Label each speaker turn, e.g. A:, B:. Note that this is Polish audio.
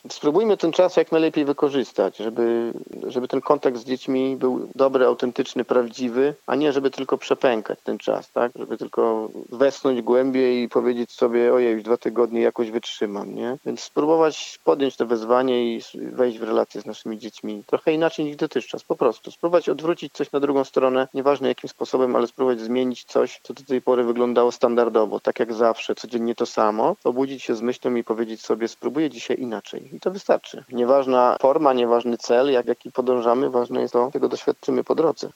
A: Spróbujmy ten czas jak najlepiej wykorzystać, żeby ten kontakt z dziećmi był dobry, autentyczny, prawdziwy, a nie żeby tylko przepękać ten czas, tak? Żeby tylko wesnąć głębiej i powiedzieć sobie, ojej, już 2 tygodnie jakoś wytrzymam, nie? Więc spróbować podjąć to wyzwanie i wejść w relacje z naszymi dziećmi trochę inaczej niż dotychczas, po prostu. Spróbować odwrócić coś na drugą stronę, nieważne jakim sposobem, ale spróbować zmienić coś, co do tej pory wyglądało standardowo, tak jak zawsze, codziennie to samo, obudzić się z myślą i powiedzieć sobie, spróbuję dzisiaj inaczej. I to wystarczy. Nieważna forma, nieważny cel, jaki podążamy, ważne jest to, czego doświadczymy po drodze.